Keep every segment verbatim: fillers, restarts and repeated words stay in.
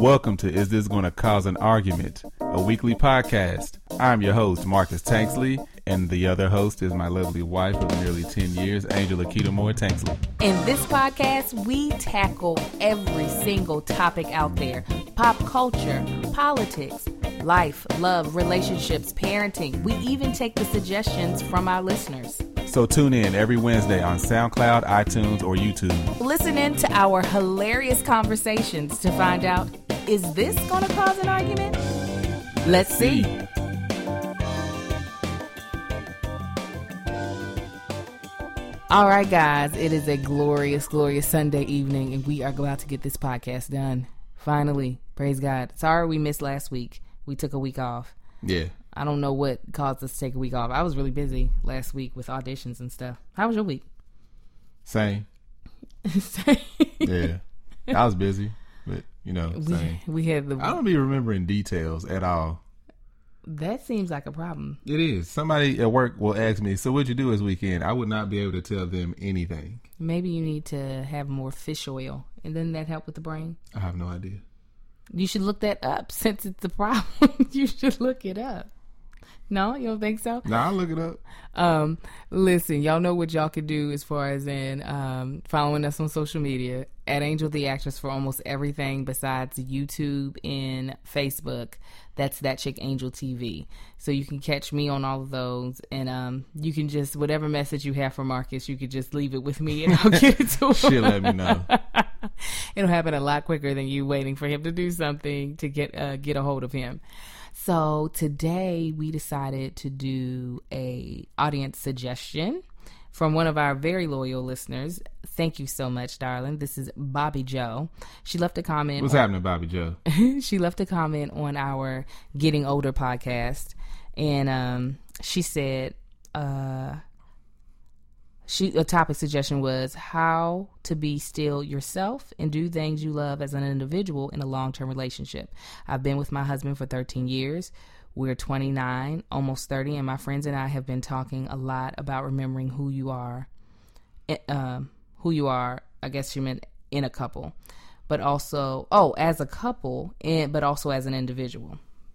Welcome to Is This Gonna Cause an Argument, a weekly podcast. I'm your host, Marcus Tanksley, and the other host is my lovely wife of nearly ten years, Angela Keita Moore Tanksley. In this podcast, we tackle every single topic out there. Pop culture, politics, life, love, relationships, parenting. We even take the suggestions from our listeners. So tune in every Wednesday on SoundCloud, iTunes, or YouTube. Listen in to our hilarious conversations to find out, is this going to cause an argument? Let's see. All right, guys, it is a glorious, glorious Sunday evening, and we are glad to get this podcast done. Finally, praise God. Sorry we missed last week. We took a week off. Yeah. I don't know what caused us to take a week off. I was really busy last week with auditions and stuff. How was your week? Same. Same. Yeah. I was busy, but, you know, same. We, we had the... I don't be remembering details at all. That seems like a problem. It is. Somebody at work will ask me, so what'd you do this weekend? I would not be able to tell them anything. Maybe you need to have more fish oil. And doesn't that help with the brain? I have no idea. You should look that up. Since it's a problem, you should look it up. No, you don't think so? No, I'll look it up. Um, listen, y'all know what y'all could do as far as in um, following us on social media at Angel the Actress for almost everything besides YouTube and Facebook. That's That Chick Angel T V. So you can catch me on all of those, and um, you can just, whatever message you have for Marcus, you could just leave it with me and I'll get it to him. She'll let me know. It'll happen a lot quicker than you waiting for him to do something to get uh, get a hold of him. So today we decided to do a audience suggestion from one of our very loyal listeners. Thank you so much, darling. This is Bobby Joe. She left a comment. What's on, happening, Bobby Joe? She left a comment on our Getting Older podcast, and um, she said, uh, she a topic suggestion was how to be still yourself and do things you love as an individual in a long-term relationship. I've been with my husband for thirteen years. We're twenty-nine, almost thirty, and my friends and I have been talking a lot about remembering who you are, uh, who you are, I guess she meant in a couple, but also, oh, as a couple, and but also as an individual.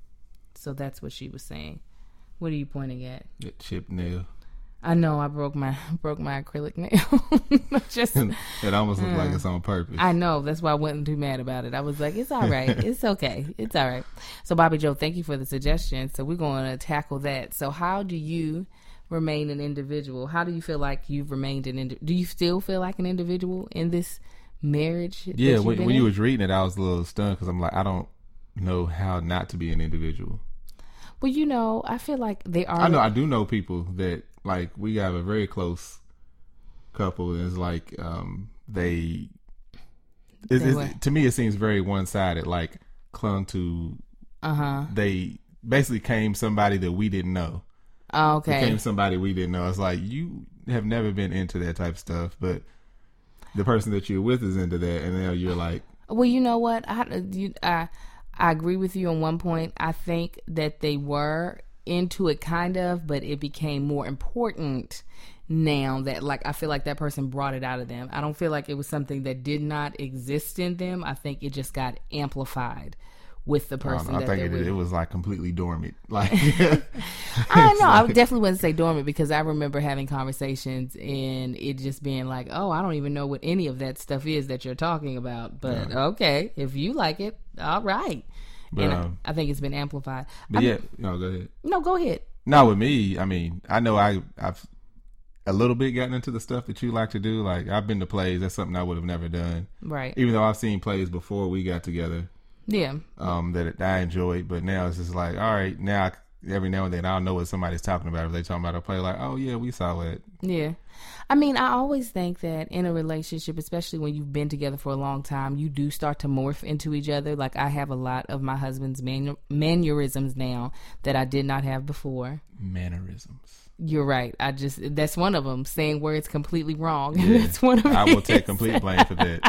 So that's what she was saying. What are you pointing at? That chipped nail. I know I broke my broke my acrylic nail. Just it almost looks uh, like it's on purpose. I know. That's why I wasn't too mad about it. I was like, it's all right. It's okay. It's all right. So Bobby Joe, thank you for the suggestion. So we're going to tackle that. So how do you remain an individual? How do you feel like you've remained an individual? Do you still feel like an individual in this marriage? Yeah, when, when you was reading it, I was a little stunned because I'm like, I don't know how not to be an individual. Well, you know, I feel like they are. I know. I do know people that, like, we have a very close couple, and it's like um, they, it's, they it's, to me, it seems very one-sided, like clung to, uh-huh. they basically came somebody that we didn't know. Oh, okay. Became somebody we didn't know. It's like, you have never been into that type of stuff, but the person that you're with is into that, and now you're like. Well, you know what? I, you, I, I agree with you on one point. I think that they were into it kind of, but it became more important now that, like, I feel like that person brought it out of them. I don't feel like it was something that did not exist in them. I think it just got amplified with the person. I, that I think it, it was like completely dormant. Like, I don't know. Like, I definitely wouldn't say dormant because I remember having conversations and it just being like, oh, I don't even know what any of that stuff is that you're talking about. But yeah. Okay, if you like it, all right. But, and um, I, I think it's been amplified. But I yeah, mean, no, go ahead. No, go ahead. No, with me, I mean, I know I, I've a little bit gotten into the stuff that you like to do. Like, I've been to plays. That's something I would have never done. Right. Even though I've seen plays before we got together. Yeah. Um, that I enjoyed. But now it's just like, all right, now I, every now and then I'll know what somebody's talking about. If they talking about a play, like, oh, yeah, we saw it. Yeah. I mean, I always think that in a relationship, especially when you've been together for a long time, you do start to morph into each other. Like, I have a lot of my husband's manu- mannerisms now that I did not have before. Mannerisms. You're right. I just, that's one of them. Saying words completely wrong. Yeah. That's one of I will take complete blame for that.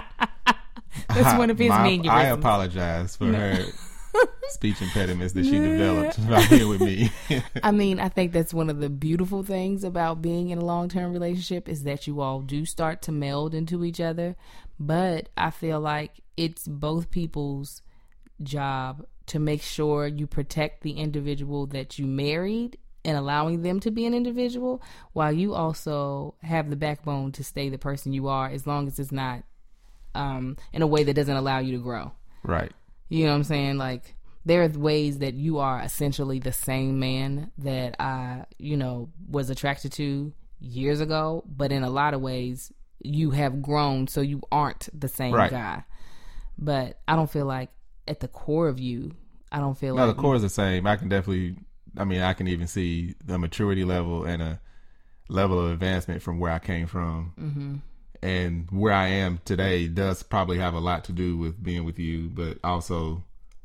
That's one of his my, mannerisms. I apologize for no. her speech impediments that she yeah. developed right here with me. I mean, I think that's one of the beautiful things about being in a long-term relationship is that you all do start to meld into each other. But I feel like it's both people's job to make sure you protect the individual that you married and allowing them to be an individual, while you also have the backbone to stay the person you are, as long as it's not um, in a way that doesn't allow you to grow. Right. You know what I'm saying? Like, there are ways that you are essentially the same man that I, you know, was attracted to years ago, but in a lot of ways you have grown, so you aren't the same right. guy. But I don't feel like at the core of you, I don't feel no, like... No, the core is the same. I can definitely... I mean, I can even see the maturity level and a level of advancement from where I came from. Mm-hmm. And where I am today does probably have a lot to do with being with you, but also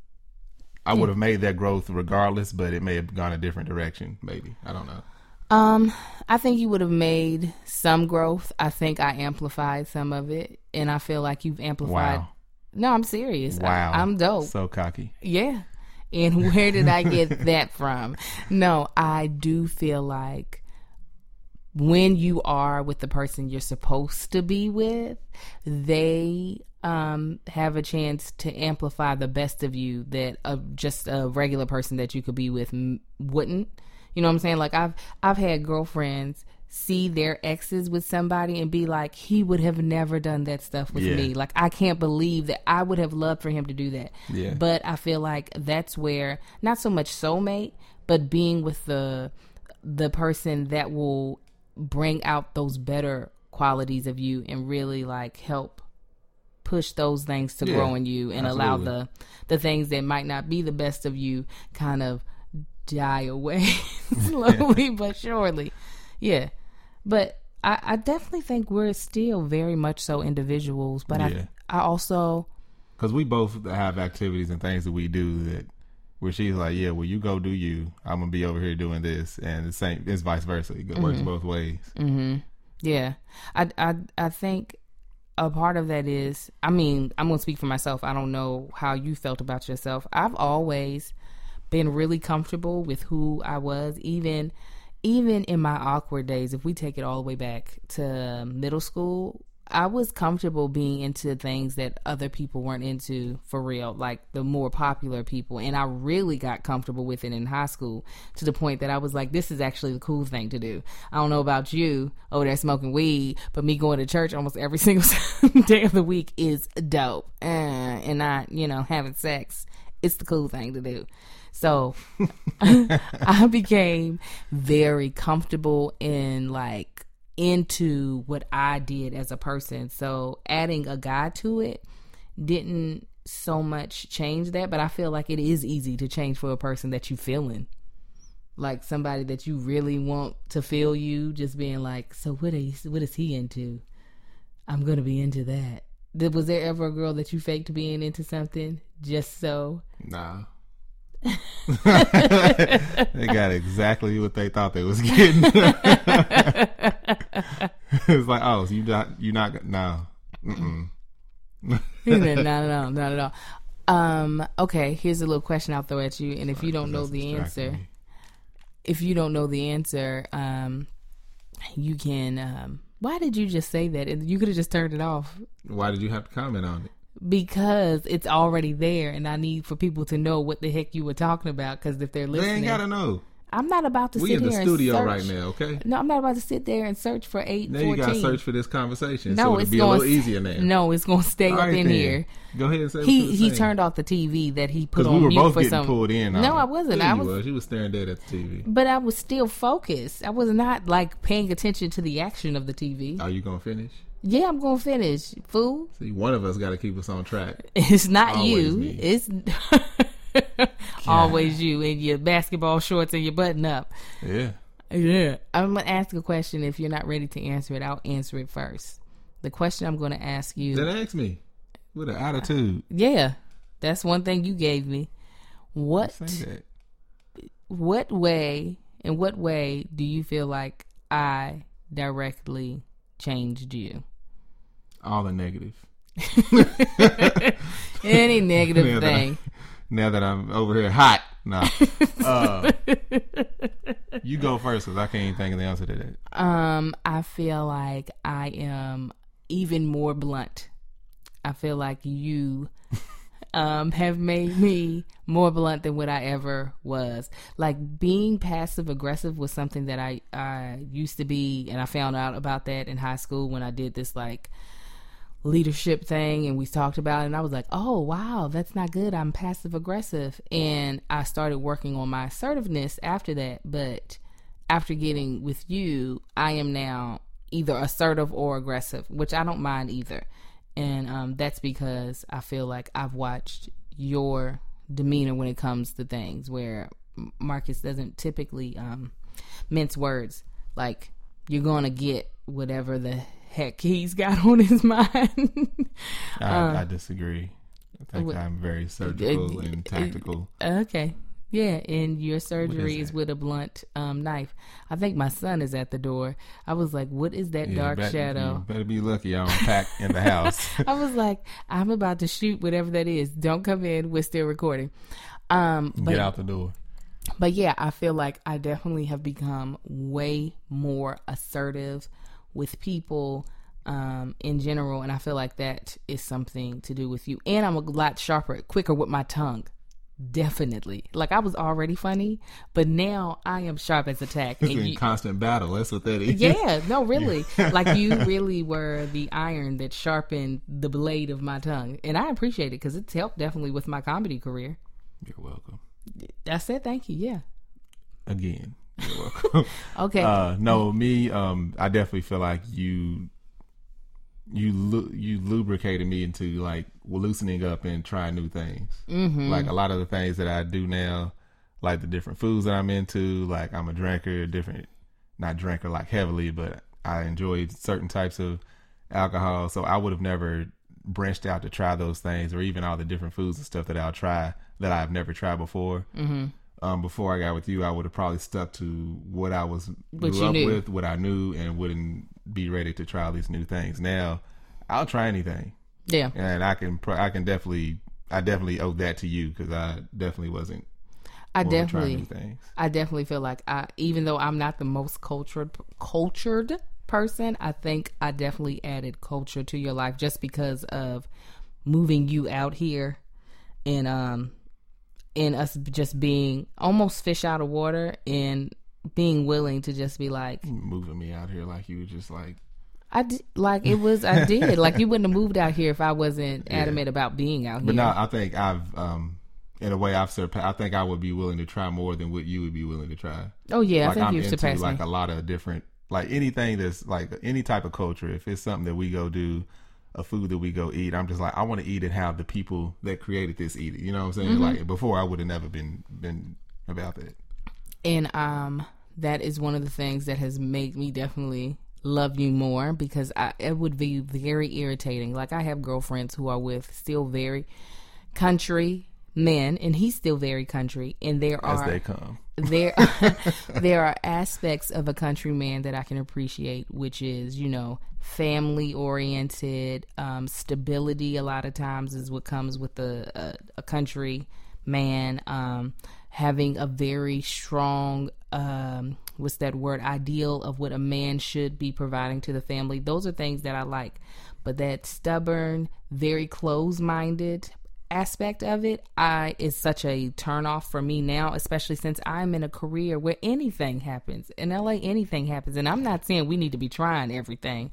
I would have made that growth regardless, but it may have gone a different direction, maybe. I don't know. Um, I think you would have made some growth. I think I amplified some of it, and I feel like you've amplified. Wow. No, I'm serious. Wow. I, I'm dope. So cocky. Yeah. And where did I get that from? No, I do feel like when you are with the person you're supposed to be with, they um, have a chance to amplify the best of you that uh, just a regular person that you could be with m- wouldn't. You know what I'm saying? Like, I've I've had girlfriends see their exes with somebody and be like, he would have never done that stuff with yeah. me. Like, I can't believe that. I would have loved for him to do that. Yeah. But I feel like that's where, not so much soulmate, but being with the the person that will bring out those better qualities of you and really like help push those things to yeah, grow in you and absolutely. allow the the things that might not be the best of you kind of die away slowly but surely. Yeah. But I, I definitely think we're still very much so individuals. But yeah. I I also... Because we both have activities and things that we do that where she's like, yeah, well, you go do you. I'm going to be over here doing this. And the same, it's vice versa. It works mm-hmm. both ways. Mm-hmm. Yeah. I, I, I think a part of that is, I mean, I'm going to speak for myself. I don't know how you felt about yourself. I've always been really comfortable with who I was, even... Even in my awkward days, if we take it all the way back to middle school, I was comfortable being into things that other people weren't into for real, like the more popular people. And I really got comfortable with it in high school to the point that I was like, this is actually the cool thing to do. I don't know about you over there smoking weed, but me going to church almost every single day of the week is dope. Uh, and not, you know, having sex. It's the cool thing to do. So I became very comfortable in like into what I did as a person. So adding a guy to it didn't so much change that, but I feel like it is easy to change for a person that you feeling. Like somebody that you really want to feel you, just being like, so what is what is he into? I'm gonna be into that. Was there ever a girl that you faked being into something just so? Nah. They got exactly what they thought they was getting. It's like, oh, so you not you not no. Mm-mm. Not at all, not at all. Um, okay, here's a little question I'll throw at you, and if you don't know the answer, if you don't know the answer, um, you can. Um, why did you just say that? You could have just turned it off. Why did you have to comment on it? Because it's already there, and I need for people to know what the heck you were talking about. Because if they're listening, they ain't gotta know. I'm not about to we sit in the here studio and right now, okay? No, I'm not about to sit there and search for eight. Now fourteen. You gotta search for this conversation, no, so it's it'll be gonna, a little easier now. No, it's gonna stay All up right, in then. here. Go ahead and say he what he saying. turned off the T V that he put on we were mute both for getting some. pulled in. No, I wasn't. Yeah, I you was. was. You was staring dead at the T V. But I was still focused. I was not like paying attention to the action of the T V. Are you gonna finish? Yeah, I'm gonna finish, fool. See, one of us got to keep us on track. It's not Always you. me. It's always you in your basketball shorts and your button up. Yeah. Yeah. I'm going to ask a question. If you're not ready to answer it, I'll answer it first. The question I'm going to ask you. Then ask me. With an attitude. Yeah. That's one thing you gave me. What, Say that. what way, in what way do you feel like I directly changed you? All the negative. Any negative now thing. That I, now that I'm over here hot. No. Uh, you go first because I can't even think of the answer to that. Um, I feel like I am even more blunt. I feel like you um, have made me more blunt than what I ever was. Like, being passive aggressive was something that I, I used to be, and I found out about that in high school when I did this like leadership thing and we talked about it, and I was like, oh wow, that's not good. I'm passive aggressive. And I started working on my assertiveness after that. But after getting with you, I am now either assertive or aggressive, which I don't mind either. And um, that's because I feel like I've watched your demeanor when it comes to things, where Marcus doesn't typically um, mince words. Like, you're going to get whatever the heck he's got on his mind. I, um, I disagree. I think I'm very surgical uh, and tactical. Okay. Yeah, and your surgery is is with a blunt um, knife. I think my son is at the door. I was like, what is that Yeah, dark bet- shadow? You better be lucky I don't pack in the house. I was like, I'm about to shoot whatever that is. Don't come in. We're still recording. Um, but, Get out the door. But yeah, I feel like I definitely have become way more assertive with people um, in general. And I feel like that is something to do with you. And I'm a lot sharper, quicker with my tongue. Definitely. Like, I was already funny, but now I am sharp as a tack. It's And in you, constant battle. That's what that is. yeah, no, really. Like, you really were the iron that sharpened the blade of my tongue. And I appreciate it because it's helped definitely with my comedy career. You're welcome. I said thank you, yeah. Again, you're welcome. Okay. Uh, no, me, um, I definitely feel like you you lu- you lubricated me into like loosening up and trying new things. Mm-hmm. Like a lot of the things that I do now, like the different foods that I'm into. Like, I'm a drinker, different, not drinker like heavily, but I enjoy certain types of alcohol. So I would have never branched out to try those things, or even all the different foods and stuff that I'll try that I've never tried before. Mm-hmm. Um, before I got with you, I would have probably stuck to what I was What grew you up knew. with, what I knew, and wouldn't be ready to try all these new things. Now, I'll try anything, Yeah. and I can, pr- I can definitely, I definitely owe that to you because I definitely wasn't. I willing to try new definitely, things. I definitely feel like I, even though I'm not the most cultured, cultured person, I think I definitely added culture to your life just because of moving you out here, and um, and us just being almost fish out of water, and being willing to just be like, Moving me out here like you were just like. I did, like it was, I did, like you wouldn't have moved out here if I wasn't Yeah. adamant about being out But here. no, I think I've, um, in a way, I've surpassed. I think I would be willing to try more than what you would be willing to try. Oh yeah, Like, I think I'm you've into surpassed like me. a lot of different, like anything that's like any type of culture. If it's something that we go do, a food that we go eat, I'm just like, I want to eat it how the people that created this eat it. You know what I'm saying? Mm-hmm. Like before, I would have never been been about that. And um, that is one of the things that has made me definitely love you more, because I, it would be very irritating. Like, I have girlfriends who are with still very country men, and he's still very country, and there As are they come. there there are aspects of a country man that I can appreciate, which is, you know, family oriented, um, stability. A lot of times is what comes with a a, a country man, um, having a very strong um, what's that word? Ideal of what a man should be providing to the family. Those are things that I like, but that stubborn, very closed minded aspect of it, I is such a turn off for me now, especially since I'm in a career where anything happens. In L A, anything happens. And I'm not saying we need to be trying everything,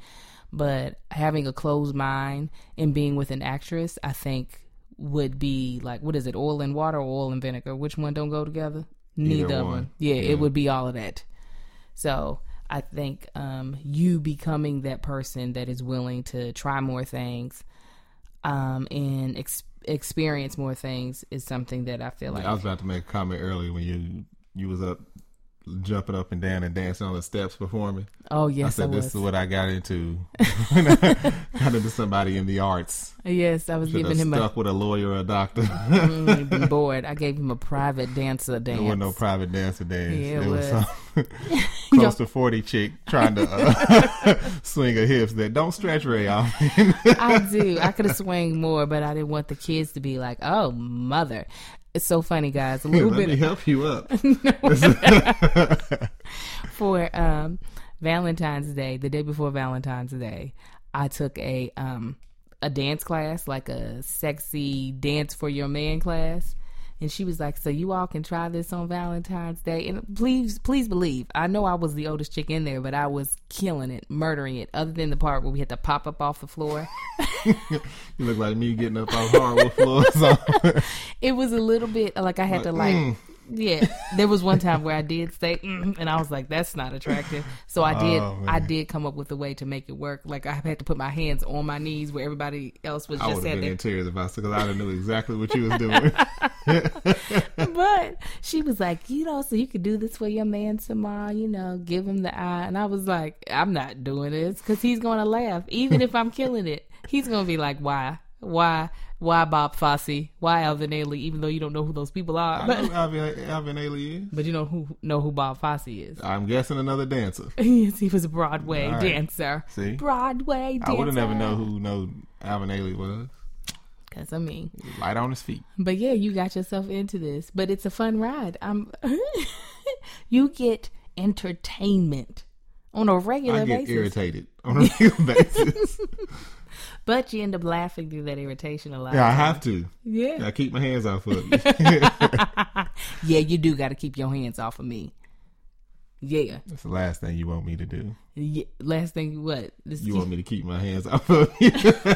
but having a closed mind and being with an actress, I think would be like, what is it, oil and water or oil and vinegar? Which one don't go together? Neither Either of one. them. Yeah, Yeah. it would be all of that. So I think um, you becoming that person that is willing to try more things um, and ex- experience more things is something that I feel like. I was about to make a comment earlier when you you was up jumping up and down and dancing on the steps performing. Oh yes, I said I this was. is what I got into. When I got into somebody in the arts. Yes, I was Should giving have him stuck a. with a lawyer or a doctor. Mm, he'd been bored. I gave him a private dancer dance. There wasn't no private dancer dance. Yeah, it There was was. some close to forty chick trying to uh, swing her hips that don't stretch very often. I do. I could have swung more, but I didn't want the kids to be like, "Oh, mother." It's so funny, guys. A little Let bit me help you up. for um, Valentine's Day, the day before Valentine's Day, I took a um, a dance class, like a sexy dance for your man class. And she was like, so you all can try this on Valentine's Day. And please, please believe, I know I was the oldest chick in there, but I was killing it, murdering it, other than the part where we had to pop up off the floor. You look like me getting up off hardwood floors. It was a little bit like I had to like, mm. yeah. There was one time where I did say, mm, and I was like, that's not attractive. So I did, oh, I did come up with a way to make it work. Like I had to put my hands on my knees where everybody else was just I would have been there. in tears if I because I knew exactly what you was doing. But she was like, you know, so you could do this for your man tomorrow, you know, give him the eye. And I was like, I'm not doing this because he's going to laugh. Even if I'm killing it, he's going to be like, why? Why? Why Bob Fosse? Why Alvin Ailey? Even though you don't know who those people are. I know who Alvin, Alvin Ailey is. But you know who know who Bob Fosse is. I'm guessing another dancer. Yes, he was a Broadway right. dancer. See? Broadway dancer. I would have never known who know Alvin Ailey was. Because, I mean. Light on his feet. But yeah, you got yourself into this. But it's a fun ride. I'm. You get entertainment on a regular basis. I get basis. irritated on a regular basis. But you end up laughing through that irritation a lot. Yeah, I have to. Yeah. I keep my hands off of you. Yeah, you do got to keep your hands off of me. Yeah. That's the last thing you want me to do. Yeah, last thing what? This you want me to keep my hands off of you.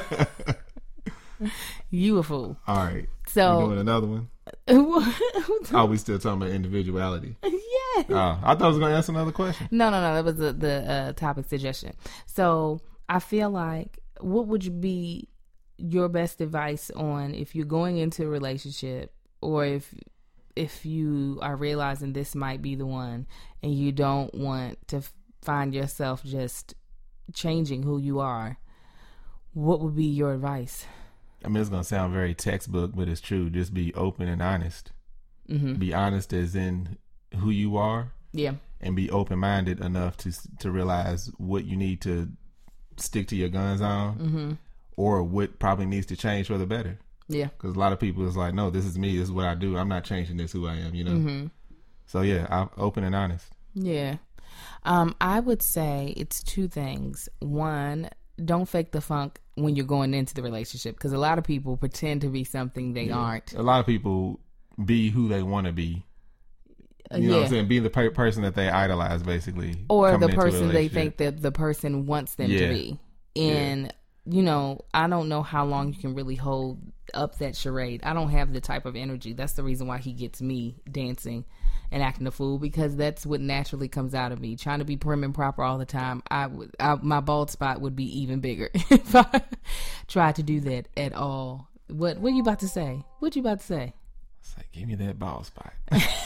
You a fool. All right. So. We're doing another one? Oh, we still talking about individuality. Yeah. Oh, I thought I was going to ask another question. No, no, no. That was the, the uh, topic suggestion. So I feel like, what would be your best advice on if you're going into a relationship, or if if you are realizing this might be the one and you don't want to find yourself just changing who you are, what would be your advice? I mean, it's going to sound very textbook, but it's true. Just be open and honest. Mm-hmm. Be honest as in who you are. Yeah. And be open-minded enough to to realize what you need to stick to your guns on, mm-hmm. or what probably needs to change for the better. Yeah. Because a lot of people is like, no, this is me. This is what I do. I'm not changing this who I am, you know? Mm-hmm. So, yeah, I'm open and honest. Yeah. Um, I would say it's two things. One, don't fake the funk when you're going into the relationship, because a lot of people pretend to be something they yeah. aren't. A lot of people be who they want to be. You know yeah. what I'm saying? Be the per- person that they idolize, basically. Or the person they think that the person wants them yeah. to be. And, yeah. you know, I don't know how long you can really hold up that charade. I don't have the type of energy. That's the reason why he gets me dancing and acting a fool, because that's what naturally comes out of me. Trying to be prim and proper all the time, I would, I, my bald spot would be even bigger if I tried to do that at all. What, what are you about to say? What you about to say? It's like, give me that bald spot.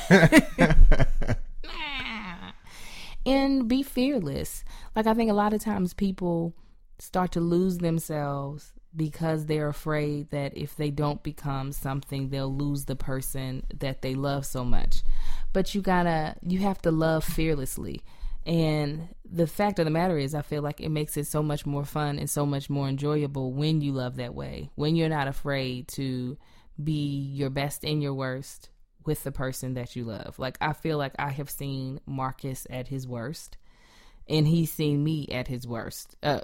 And be fearless. Like, I think a lot of times people start to lose themselves because they're afraid that if they don't become something, they'll lose the person that they love so much. But you gotta, you have to love fearlessly. And the fact of the matter is, I feel like it makes it so much more fun and so much more enjoyable when you love that way, when you're not afraid to be your best and your worst with the person that you love. Like, I feel like I have seen Marcus at his worst, and he's seen me at his worst. Uh,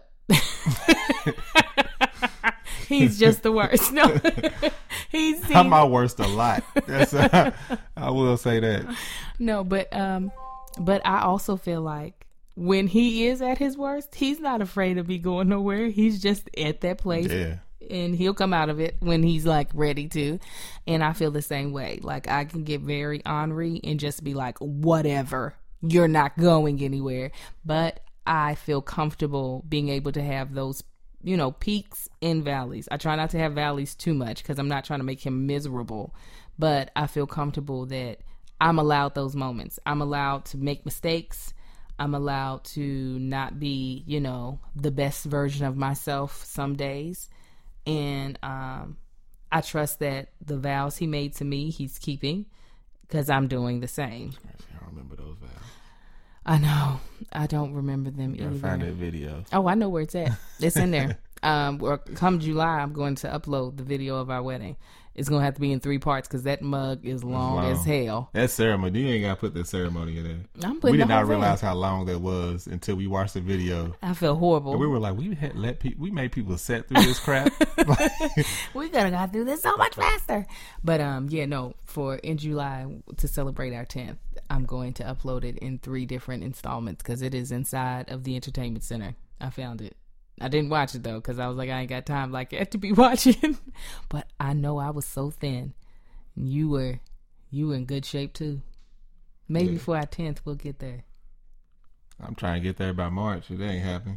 he's just the worst. No, he's seen... I'm my worst a lot. That's, uh, I will say that. No, but um, but I also feel like when he is at his worst, he's not afraid of me going nowhere. He's just at that place. Yeah. And he'll come out of it when he's like ready to. And I feel the same way. Like, I can get very ornery and just be like, whatever, you're not going anywhere. But I feel comfortable being able to have those, you know, peaks and valleys. I try not to have valleys too much because I'm not trying to make him miserable. But I feel comfortable that I'm allowed those moments. I'm allowed to make mistakes. I'm allowed to not be, you know, the best version of myself some days. And um, I trust that the vows he made to me, he's keeping, because I'm doing the same. I don't remember those vows. I know. I don't remember them either. Find that video. Oh, I know where it's at. It's in there. um, or come July, I'm going to upload the video of our wedding. it's gonna have to be in three parts because that mug is long, long as hell. That ceremony, you ain't gotta put the ceremony in there. I'm putting. We did the not whole realize thing. how long that was until we watched the video. I feel horrible. And we were like, we had let people, we made people sit through this crap. We could have got through this so much faster. But um, yeah, no. For in July to celebrate our tenth, I'm going to upload it in three different installments because it is inside of the entertainment center. I found it. I didn't watch it though because I was like, I ain't got time like that to be watching. But I know I was so thin. You were, you were in good shape too. Maybe yeah. for our tenth, we'll get there. I'm trying to get there by March. It ain't happening.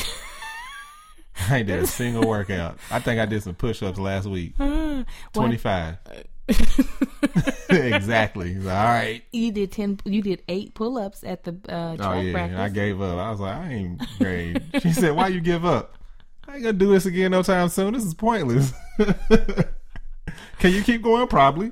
I ain't did a single workout. I think I did some push-ups last week. Uh, twenty-five. Exactly. All right. You did ten. You did eight pull-ups at the uh, track oh, yeah. practice. I gave up. I was like, I ain't great. She said, "Why you give up?" I ain't gonna do this again no time soon. This is pointless. Can you keep going? Probably.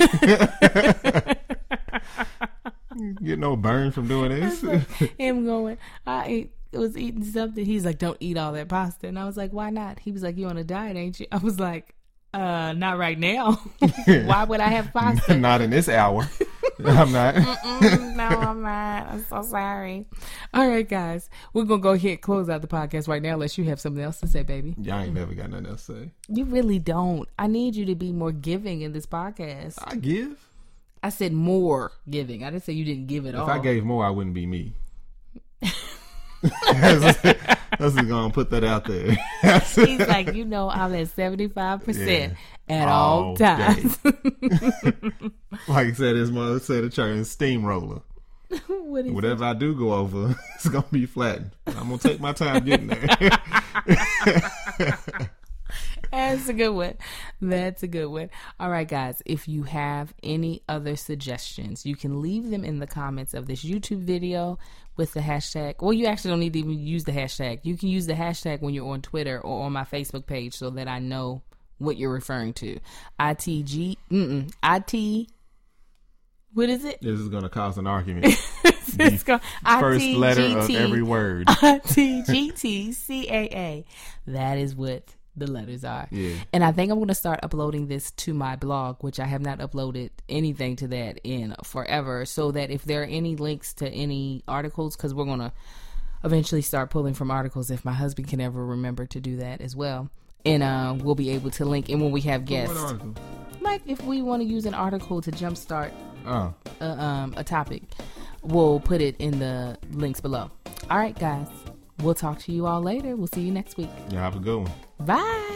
Get no burn from doing this. Like, him going. I ate. was eating something. He's like, "Don't eat all that pasta," and I was like, "Why not?" He was like, "You on a diet, ain't you?" I was like, Uh, not right now. Why would I have pasta? Not in this hour. I'm not. no, I'm not. I'm so sorry. All right, guys. We're going to go ahead and close out the podcast right now unless you have something else to say, baby. Y'all ain't never got nothing else to say. You really don't. I need you to be more giving in this podcast. I give. I said more giving. I didn't say you didn't give it if all. If I gave more, I wouldn't be me. Let's just gonna put that out there. He's like, you know, I'm at seventy-five percent yeah. at all, all times. Like I said, his mother said, "It's a steamroller." What is Whatever it? I do go over, it's gonna be flattened. I'm gonna take my time getting there. That's a good one. That's a good one. All right, guys. If you have any other suggestions, you can leave them in the comments of this YouTube video with the hashtag. Well, you actually don't need to even use the hashtag. You can use the hashtag when you're on Twitter or on my Facebook page so that I know what you're referring to. I T G, mm-mm, I T, what is it? This is going to cause an argument. It's called first letter of every word. I T G T C A A. That is what the letters are. Yeah. And I think I'm going to start uploading this to my blog, which I have not uploaded anything to that in forever, so that if there are any links to any articles, because we're going to eventually start pulling from articles if my husband can ever remember to do that as well. And uh, we'll be able to link, and when we have guests, what article? Like if we want to use an article to jumpstart oh. a, um, a topic, we'll put it in the links below. All right, guys. We'll talk to you all later. We'll see you next week. Yeah, have a good one. Bye.